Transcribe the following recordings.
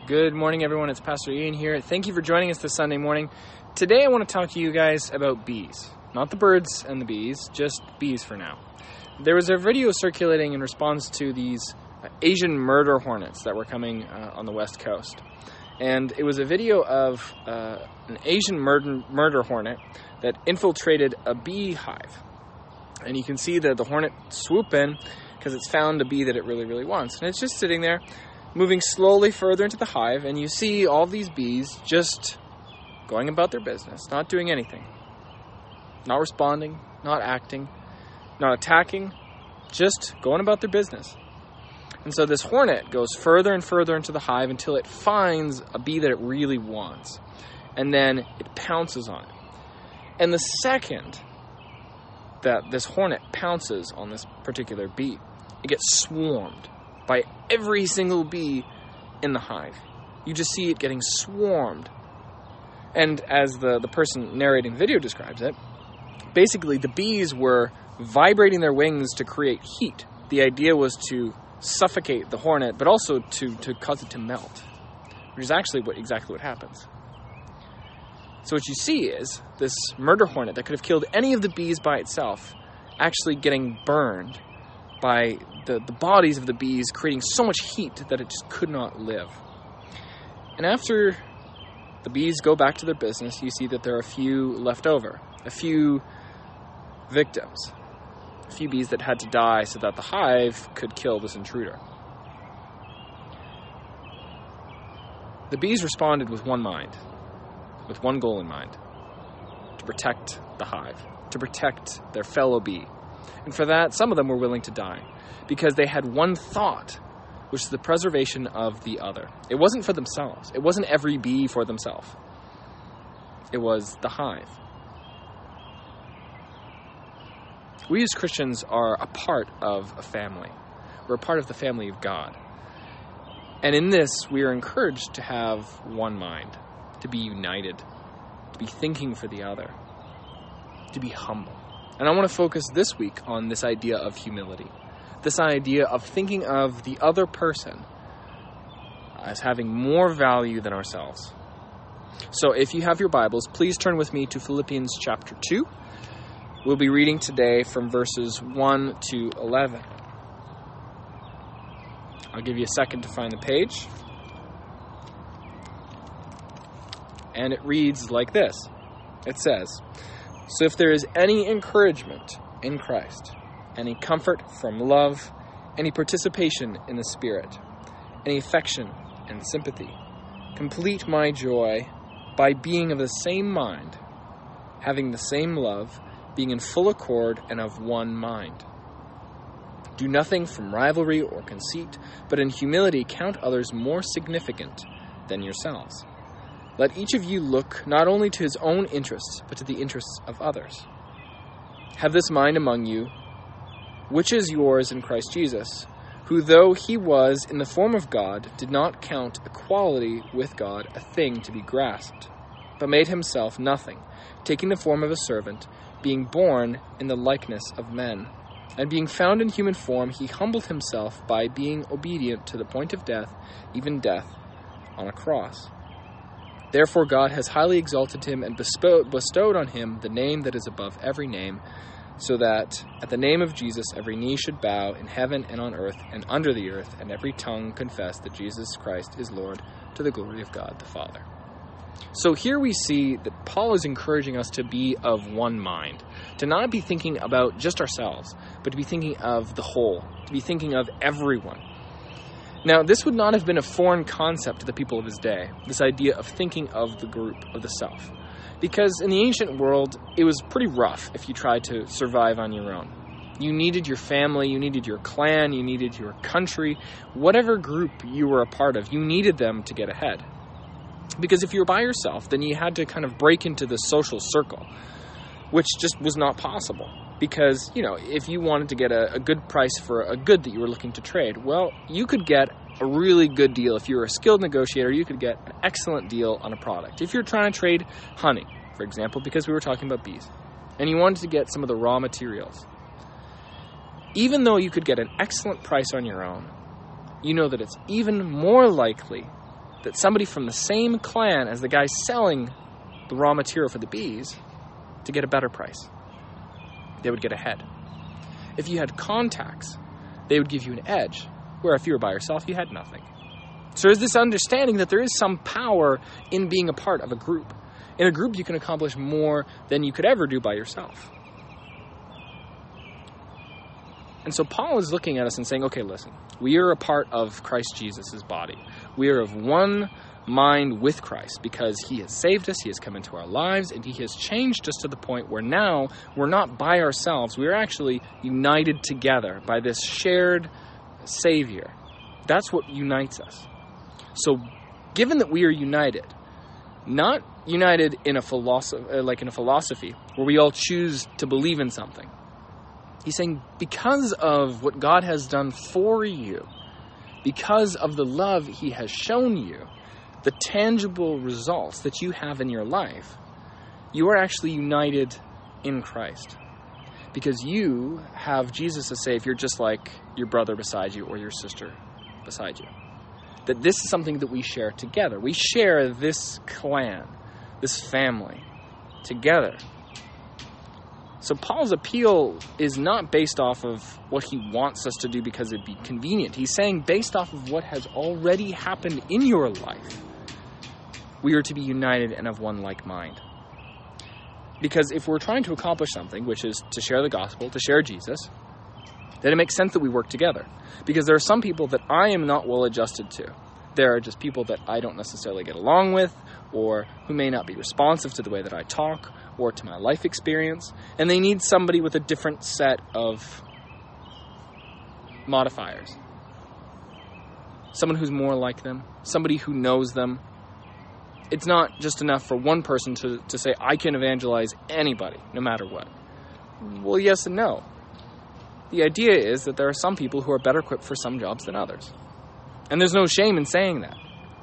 Good morning, everyone. It's Pastor Ian here. Thank you for joining us this Sunday morning. Today, I want to talk to you guys about bees. Not the birds and the bees, just bees for now. There was a video circulating in response to these Asian murder hornets that were coming on the West Coast. And it was a video of an Asian murder hornet that infiltrated a beehive. And you can see the hornet swoop in because it's found a bee that it really wants. And it's just sitting there, moving slowly further into the hive, and you see all these bees just going about their business, not doing anything. Not responding, not acting, not attacking, just going about their business. And so this hornet goes further and further into the hive until it finds a bee that it really wants. And then it pounces on it. And the second that this hornet pounces on this particular bee, it gets swarmed by every single bee in the hive. You just see it getting swarmed. And as the person narrating the video describes it, basically the bees were vibrating their wings to create heat. The idea was to suffocate the hornet, but also to cause it to melt, which is actually exactly what happens. So what you see is this murder hornet that could have killed any of the bees by itself actually getting burned by the bodies of the bees, creating so much heat that it just could not live. And after the bees go back to their business, you see that there are a few left over, a few victims, a few bees that had to die so that the hive could kill this intruder. The bees responded with one mind, with one goal in mind: to protect the hive, to protect their fellow bee. And for that, some of them were willing to die because they had one thought, which is the preservation of the other. It wasn't for themselves. It wasn't every bee for themselves. It was the hive. We as Christians are a part of a family. We're a part of the family of God. And in this, we are encouraged to have one mind, to be united, to be thinking for the other, to be humble. And I want to focus this week on this idea of humility, this idea of thinking of the other person as having more value than ourselves. So if you have your Bibles, please turn with me to Philippians chapter 2. We'll be reading today from verses 1 to 11. I'll give you a second to find the page. And it reads like this. It says, "So if there is any encouragement in Christ, any comfort from love, any participation in the Spirit, any affection and sympathy, complete my joy by being of the same mind, having the same love, being in full accord and of one mind. Do nothing from rivalry or conceit, but in humility count others more significant than yourselves. Let each of you look not only to his own interests, but to the interests of others. Have this mind among you, which is yours in Christ Jesus, who, though he was in the form of God, did not count equality with God a thing to be grasped, but made himself nothing, taking the form of a servant, being born in the likeness of men. And being found in human form, he humbled himself by being obedient to the point of death, even death on a cross. Therefore God has highly exalted him and bestowed on him the name that is above every name, so that at the name of Jesus every knee should bow in heaven and on earth and under the earth, and every tongue confess that Jesus Christ is Lord, to the glory of God the Father." So here we see that Paul is encouraging us to be of one mind, to not be thinking about just ourselves, but to be thinking of the whole, to be thinking of everyone. Now, this would not have been a foreign concept to the people of his day, this idea of thinking of the group, of the self. Because in the ancient world, it was pretty rough if you tried to survive on your own. You needed your family, you needed your clan, you needed your country, whatever group you were a part of, you needed them to get ahead. Because if you were by yourself, then you had to kind of break into the social circle, which just was not possible. Because, if you wanted to get a good price for a good that you were looking to trade, well, you could get a really good deal. If you were a skilled negotiator, you could get an excellent deal on a product. If you're trying to trade honey, for example, because we were talking about bees, and you wanted to get some of the raw materials, even though you could get an excellent price on your own, you know that it's even more likely that somebody from the same clan as the guy selling the raw material for the bees to get a better price. They would get ahead. If you had contacts, they would give you an edge, where if you were by yourself, you had nothing. So there's this understanding that there is some power in being a part of a group. In a group, you can accomplish more than you could ever do by yourself. And so Paul is looking at us and saying, okay, listen, we are a part of Christ Jesus' body. We are of one mind with Christ because he has saved us, he has come into our lives, and he has changed us to the point where now we're not by ourselves. We are actually united together by this shared Savior. That's what unites us. So given that we are united, not united in a philosophy where we all choose to believe in something. He's saying because of what God has done for you, because of the love he has shown you, the tangible results that you have in your life, you are actually united in Christ. Because you have Jesus as Savior just like your brother beside you or your sister beside you. That this is something that we share together. We share this clan, this family, together. So Paul's appeal is not based off of what he wants us to do because it'd be convenient. He's saying based off of what has already happened in your life, we are to be united and of one like mind. Because if we're trying to accomplish something, which is to share the gospel, to share Jesus, then it makes sense that we work together. Because there are some people that I am not well adjusted to. There are just people that I don't necessarily get along with, or who may not be responsive to the way that I talk, or to my life experience, and they need somebody with a different set of modifiers. Someone who's more like them, somebody who knows them. It's not just enough for one person to say, I can evangelize anybody, no matter what. Well, yes and no. The idea is that there are some people who are better equipped for some jobs than others. And there's no shame in saying that.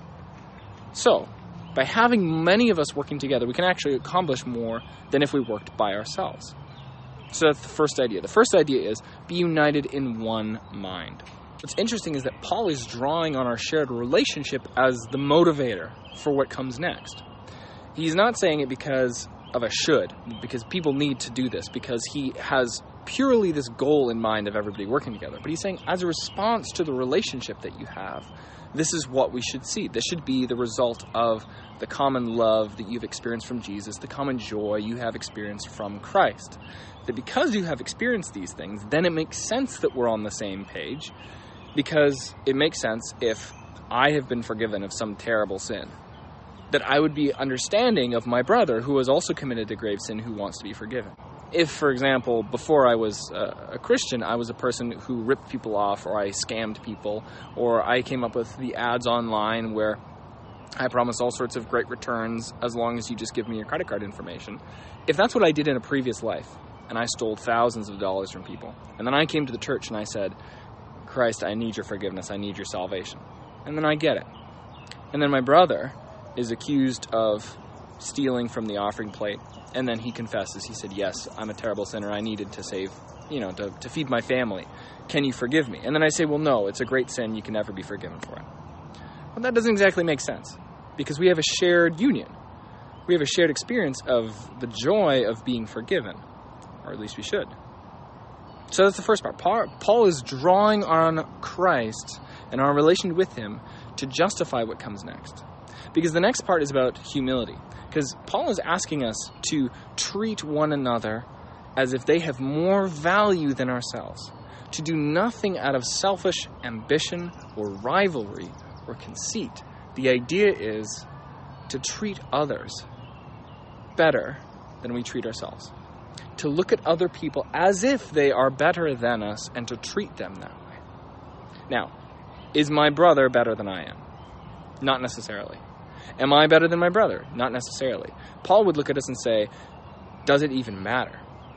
So, by having many of us working together, we can actually accomplish more than if we worked by ourselves. So that's the first idea. The first idea is be united in one mind. What's interesting is that Paul is drawing on our shared relationship as the motivator for what comes next. He's not saying it because of a should, because people need to do this, because he has purely this goal in mind of everybody working together. But he's saying as a response to the relationship that you have, this is what we should see. This should be the result of the common love that you've experienced from Jesus, the common joy you have experienced from Christ. That because you have experienced these things, then it makes sense that we're on the same page, because it makes sense if I have been forgiven of some terrible sin, that I would be understanding of my brother who has also committed a grave sin who wants to be forgiven. If, for example, before I was a Christian, I was a person who ripped people off, or I scammed people, or I came up with the ads online where I promise all sorts of great returns as long as you just give me your credit card information. If that's what I did in a previous life, and I stole thousands of dollars from people, and then I came to the church and I said, Christ, I need your forgiveness, I need your salvation. And then I get it. And then my brother is accused of stealing from the offering plate. And then he confesses. He said, yes, I'm a terrible sinner. I needed to save, to feed my family. Can you forgive me? And then I say, well, no, it's a great sin. You can never be forgiven for it. Well, that doesn't exactly make sense, because we have a shared union. We have a shared experience of the joy of being forgiven, or at least we should. So that's the first part. Paul is drawing on Christ and our relation with him to justify what comes next. Because the next part is about humility. Because Paul is asking us to treat one another as if they have more value than ourselves. To do nothing out of selfish ambition or rivalry or conceit. The idea is to treat others better than we treat ourselves. To look at other people as if they are better than us and to treat them that way. Now, is my brother better than I am? Not necessarily. Am I better than my brother? Not necessarily. Paul would look at us and say, does it even matter?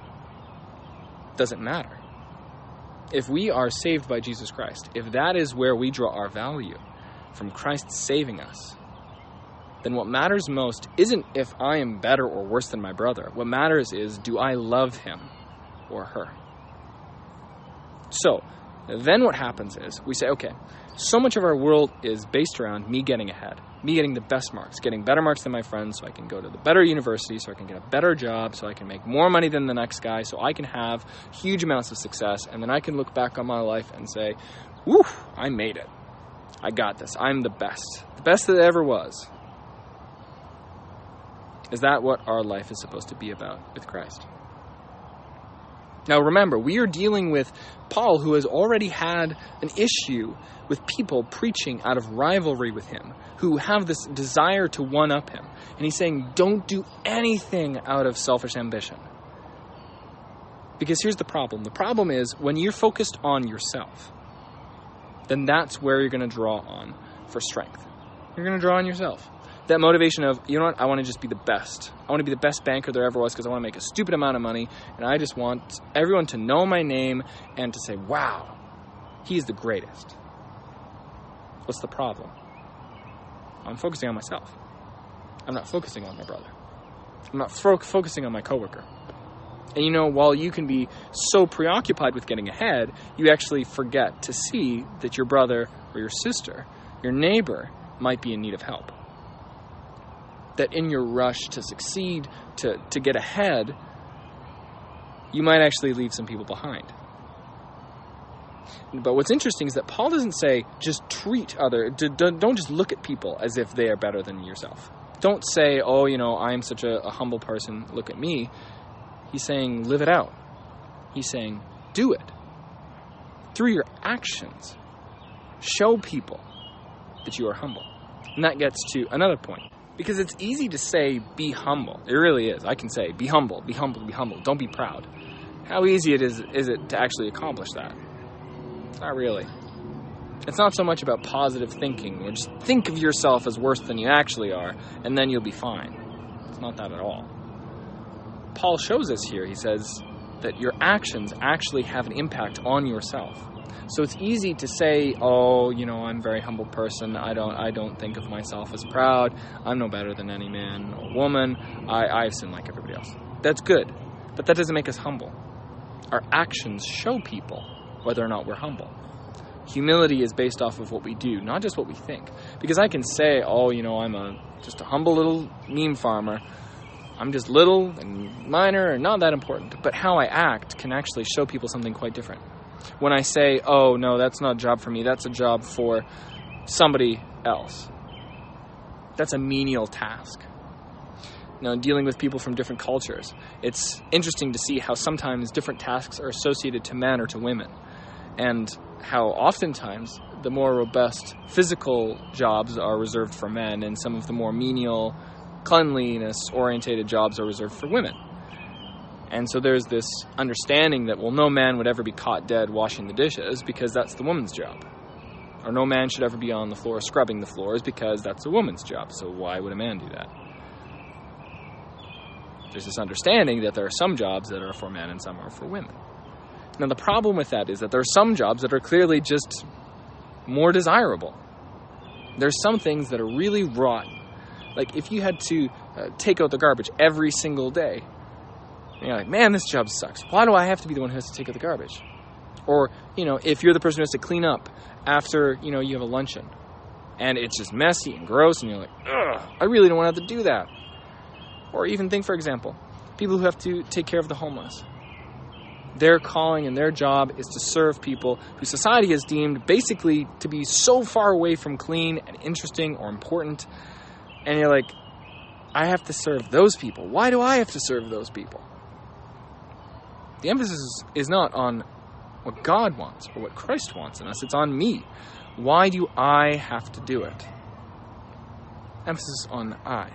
Does it matter? If we are saved by Jesus Christ, if that is where we draw our value from Christ saving us, then what matters most isn't if I am better or worse than my brother. What matters is, do I love him or her? So, then what happens is we say, okay, so much of our world is based around me getting ahead, me getting the best marks, getting better marks than my friends so I can go to the better university, so I can get a better job, so I can make more money than the next guy, so I can have huge amounts of success, and then I can look back on my life and say, whew, I made it. I got this. I'm the best that there ever was. Is that what our life is supposed to be about with Christ? Now remember, we are dealing with Paul, who has already had an issue with people preaching out of rivalry with him, who have this desire to one-up him. And he's saying, don't do anything out of selfish ambition. Because here's the problem. The problem is, when you're focused on yourself, then that's where you're going to draw on for strength. You're going to draw on yourself. That motivation of, you know what, I want to just be the best. I want to be the best banker there ever was because I want to make a stupid amount of money, and I just want everyone to know my name and to say, wow, he's the greatest. What's the problem? I'm focusing on myself. I'm not focusing on my brother. I'm not focusing on my coworker. And you know, while you can be so preoccupied with getting ahead, you actually forget to see that your brother or your sister, your neighbor, might be in need of help. That in your rush to succeed, to get ahead, you might actually leave some people behind. But what's interesting is that Paul doesn't say, just don't just look at people as if they are better than yourself. Don't say, oh, you know, I'm such a humble person, look at me. He's saying, live it out. He's saying, do it. Through your actions, show people that you are humble. And that gets to another point. Because it's easy to say, be humble. It really is. I can say, be humble, be humble, be humble. Don't be proud. How easy is it to actually accomplish that? Not really. It's not so much about positive thinking, or just think of yourself as worse than you actually are, and then you'll be fine. It's not that at all. Paul shows us here, he says, that your actions actually have an impact on yourself. So it's easy to say, oh, you know, I'm a very humble person. I don't think of myself as proud. I'm no better than any man or woman. I sin like everybody else. That's good, but that doesn't make us humble. Our actions show people whether or not we're humble. Humility is based off of what we do, not just what we think. Because I can say, oh, you know, I'm just a humble little neem farmer. I'm just little and minor and not that important. But how I act can actually show people something quite different. When I say, oh, no, that's not a job for me, that's a job for somebody else. That's a menial task. Now, dealing with people from different cultures, it's interesting to see how sometimes different tasks are associated to men or to women, and how oftentimes the more robust physical jobs are reserved for men, and some of the more menial, cleanliness-orientated jobs are reserved for women. And so there's this understanding that, well, no man would ever be caught dead washing the dishes because that's the woman's job. Or no man should ever be on the floor scrubbing the floors because that's a woman's job. So why would a man do that? There's this understanding that there are some jobs that are for men and some are for women. Now the problem with that is that there are some jobs that are clearly just more desirable. There's some things that are really rotten. Like if you had to take out the garbage every single day, and you're like, man, this job sucks. Why do I have to be the one who has to take out the garbage? Or, you know, if you're the person who has to clean up after, you know, you have a luncheon and it's just messy and gross and you're like, ugh, I really don't want to have to do that. Or even think, for example, people who have to take care of the homeless. Their calling and their job is to serve people who society has deemed basically to be so far away from clean and interesting or important. And you're like, I have to serve those people. Why do I have to serve those people? The emphasis is not on what God wants or what Christ wants in us. It's on me. Why do I have to do it? Emphasis on I.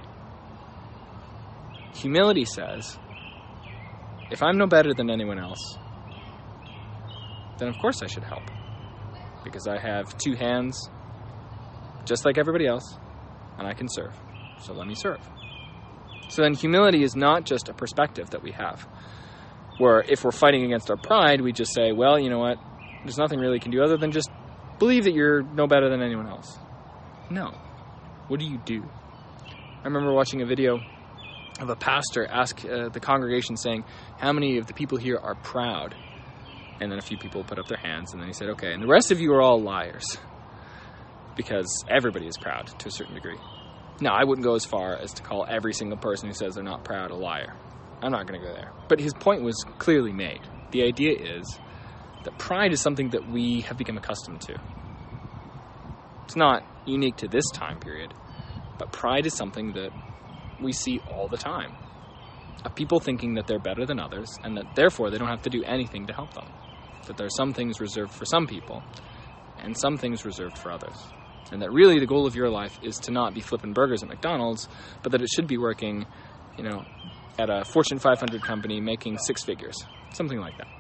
Humility says, if I'm no better than anyone else, then of course I should help. Because I have two hands, just like everybody else, and I can serve. So let me serve. So then humility is not just a perspective that we have, where if we're fighting against our pride, we just say, well, you know what, there's nothing really you can do other than just believe that you're no better than anyone else. No. What do you do? I remember watching a video of a pastor ask the congregation saying, how many of the people here are proud? And then a few people put up their hands, and then he said, okay, and the rest of you are all liars, because everybody is proud to a certain degree. Now, I wouldn't go as far as to call every single person who says they're not proud a liar. I'm not going to go there. But his point was clearly made. The idea is that pride is something that we have become accustomed to. It's not unique to this time period, but pride is something that we see all the time. Of people thinking that they're better than others, and that therefore they don't have to do anything to help them. That there are some things reserved for some people, and some things reserved for others. And that really the goal of your life is to not be flipping burgers at McDonald's, but that it should be working, at a Fortune 500 company making six figures. Something like that.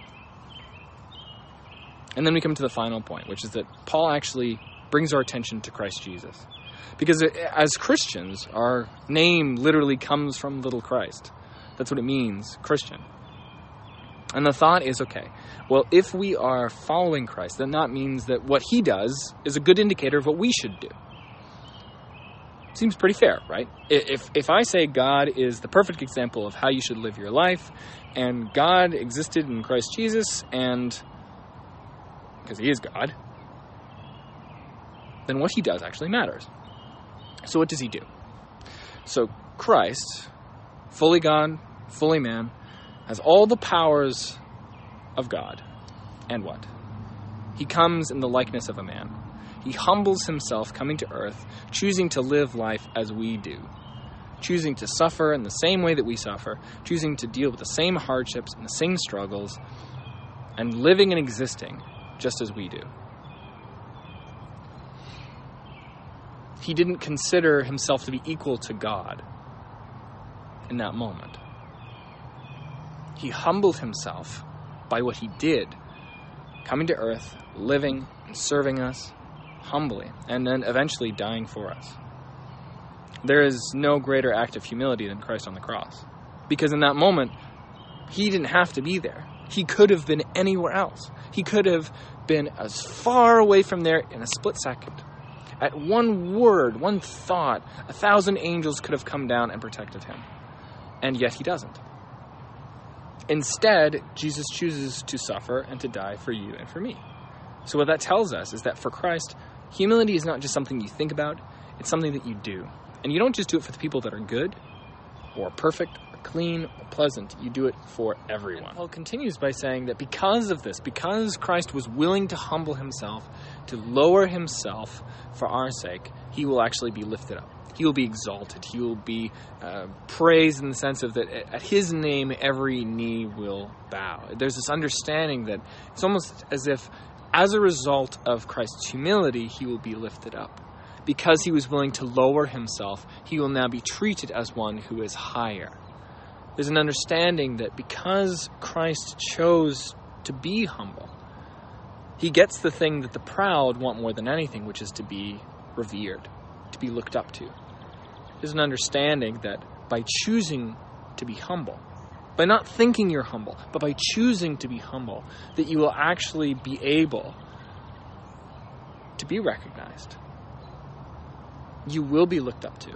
And then we come to the final point, which is that Paul actually brings our attention to Christ Jesus. Because as Christians, our name literally comes from little Christ. That's what it means, Christian. And the thought is, okay, well, if we are following Christ, then that means that what he does is a good indicator of what we should do. Seems pretty fair, right? If I say God is the perfect example of how you should live your life, and God existed in Christ Jesus, and because he is God, then what he does actually matters. So what does he do? So Christ, fully God, fully man, has all the powers of God. And what? He comes in the likeness of a man. He humbles himself, coming to earth, choosing to live life as we do. Choosing to suffer in the same way that we suffer. Choosing to deal with the same hardships and the same struggles. And living and existing just as we do. He didn't consider himself to be equal to God in that moment. He humbled himself by what he did, coming to earth, living and serving us humbly, and then eventually dying for us. There is no greater act of humility than Christ on the cross. Because in that moment, he didn't have to be there. He could have been anywhere else. He could have been as far away from there in a split second. At one word, one thought, 1,000 angels could have come down and protected him. And yet he doesn't. Instead, Jesus chooses to suffer and to die for you and for me. So what that tells us is that for Christ, humility is not just something you think about, it's something that you do. And you don't just do it for the people that are good, or perfect, or clean, or pleasant. You do it for everyone. Paul continues by saying that because of this, because Christ was willing to humble himself, to lower himself for our sake, he will actually be lifted up. He will be exalted. He will be praised in the sense of that at his name, every knee will bow. There's this understanding that it's almost as if as a result of Christ's humility, he will be lifted up. Because he was willing to lower himself, he will now be treated as one who is higher. There's an understanding that because Christ chose to be humble, he gets the thing that the proud want more than anything, which is to be revered, to be looked up to. There's an understanding that by choosing to be humble, by not thinking you're humble, but by choosing to be humble, that you will actually be able to be recognized. You will be looked up to.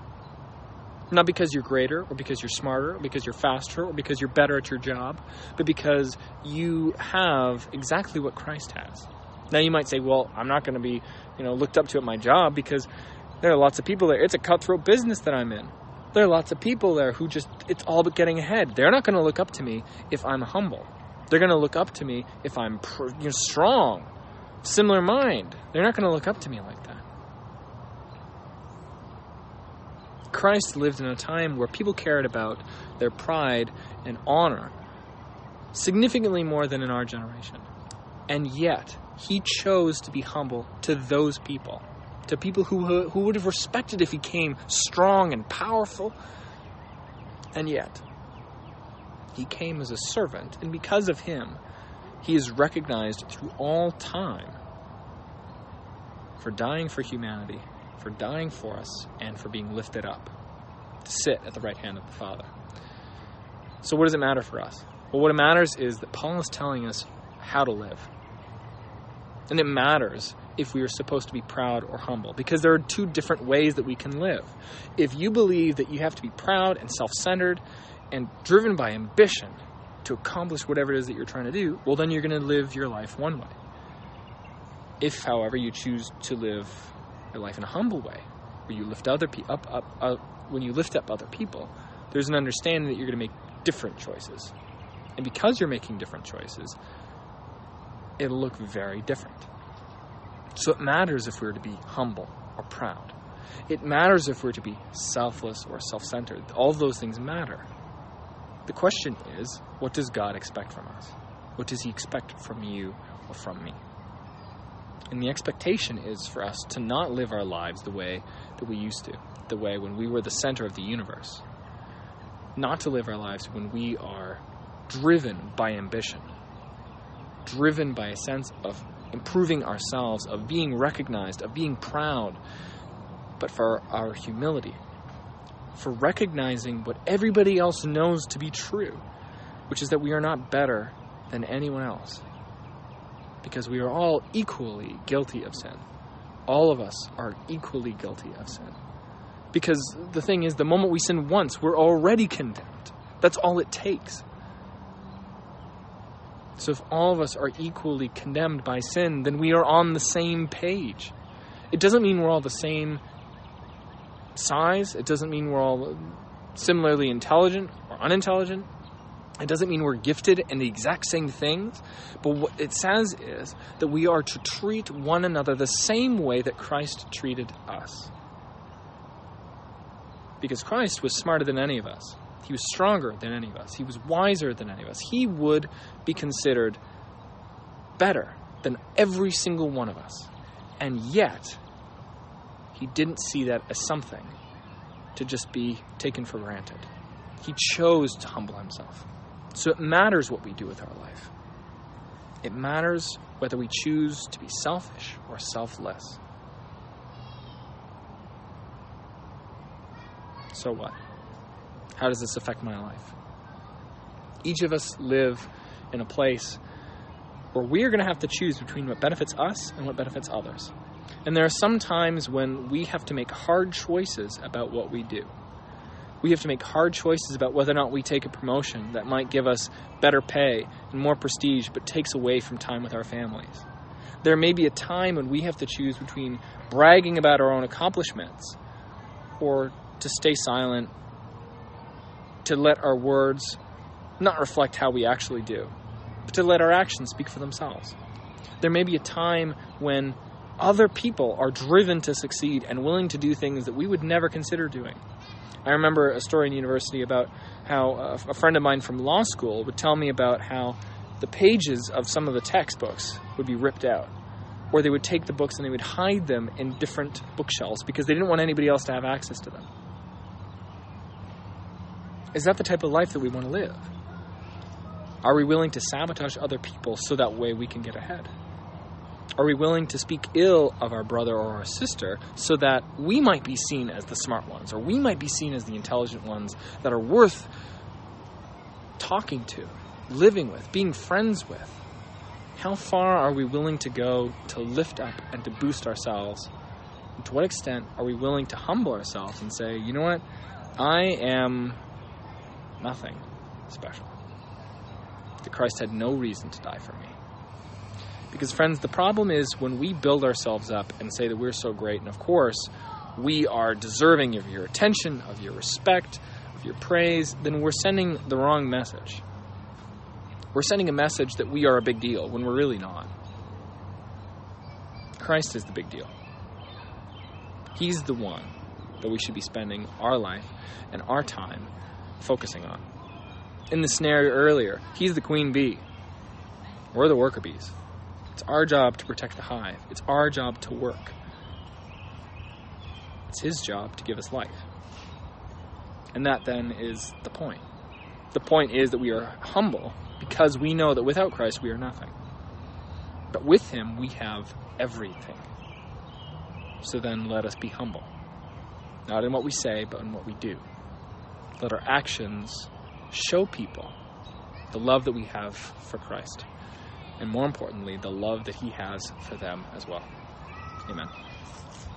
Not because you're greater, or because you're smarter, or because you're faster, or because you're better at your job, but because you have exactly what Christ has. Now you might say, well, I'm not going to be, looked up to at my job because there are lots of people there. It's a cutthroat business that I'm in. There are lots of people there who it's all but getting ahead. They're not going to look up to me if I'm humble. They're going to look up to me if I'm strong, similar mind. They're not going to look up to me like that. Christ lived in a time where people cared about their pride and honor significantly more than in our generation. And yet, he chose to be humble to those people, to people who would have respected if he came strong and powerful. And yet, he came as a servant, and because of him, he is recognized through all time for dying for humanity, for dying for us, and for being lifted up to sit at the right hand of the Father. So what does it matter for us? Well, what it matters is that Paul is telling us how to live. And it matters if we are supposed to be proud or humble, because there are two different ways that we can live. If you believe that you have to be proud and self-centered and driven by ambition, to accomplish whatever it is that you're trying to do, well, then you're going to live your life one way. If, however, you choose to live your life in a humble way, where you lift other people when you lift up other people, there's an understanding that you're going to make different choices. And because you're making different choices, it'll look very different. So it matters if we're to be humble or proud. It matters if we're to be selfless or self-centered. All of those things matter. The question is, what does God expect from us? What does he expect from you or from me? And the expectation is for us to not live our lives the way that we used to, the way when we were the center of the universe. Not to live our lives when we are driven by ambition, driven by a sense of improving ourselves, of being recognized, of being proud, but for our humility, for recognizing what everybody else knows to be true, which is that we are not better than anyone else, because we are all equally guilty of sin. All of us are equally guilty of sin. Because the thing is, the moment we sin once, we're already condemned. That's all it takes. So if all of us are equally condemned by sin, then we are on the same page. It doesn't mean we're all the same size. It doesn't mean we're all similarly intelligent or unintelligent. It doesn't mean we're gifted in the exact same things. But what it says is that we are to treat one another the same way that Christ treated us. Because Christ was smarter than any of us. He was stronger than any of us. He was wiser than any of us. He would be considered better than every single one of us. And yet, he didn't see that as something to just be taken for granted. He chose to humble himself. So it matters what we do with our life. It matters whether we choose to be selfish or selfless. So what? How does this affect my life? Each of us live in a place where we are going to have to choose between what benefits us and what benefits others. And there are some times when we have to make hard choices about what we do. We have to make hard choices about whether or not we take a promotion that might give us better pay and more prestige, but takes away from time with our families. There may be a time when we have to choose between bragging about our own accomplishments or to stay silent, to let our words not reflect how we actually do, but to let our actions speak for themselves. There may be a time when other people are driven to succeed and willing to do things that we would never consider doing. I remember a story in university about how a friend of mine from law school would tell me about how the pages of some of the textbooks would be ripped out, or they would take the books and they would hide them in different bookshelves because they didn't want anybody else to have access to them. Is that the type of life that we want to live? Are we willing to sabotage other people so that way we can get ahead? Are we willing to speak ill of our brother or our sister so that we might be seen as the smart ones, or we might be seen as the intelligent ones that are worth talking to, living with, being friends with? How far are we willing to go to lift up and to boost ourselves? And to what extent are we willing to humble ourselves and say, you know what, I am nothing special. That Christ had no reason to die for me. Because, friends, the problem is when we build ourselves up and say that we're so great, and of course, we are deserving of your attention, of your respect, of your praise, then we're sending the wrong message. We're sending a message that we are a big deal when we're really not. Christ is the big deal. He's the one that we should be spending our life and our time focusing on. In the scenario earlier, he's the queen bee. We're the worker bees. It's our job to protect the hive. It's our job to work. It's his job to give us life. And that then is the point. The point is that we are humble because we know that without Christ we are nothing. But with him we have everything. So then let us be humble. Not in what we say, but in what we do. Let our actions show people the love that we have for Christ. And more importantly, the love that he has for them as well. Amen.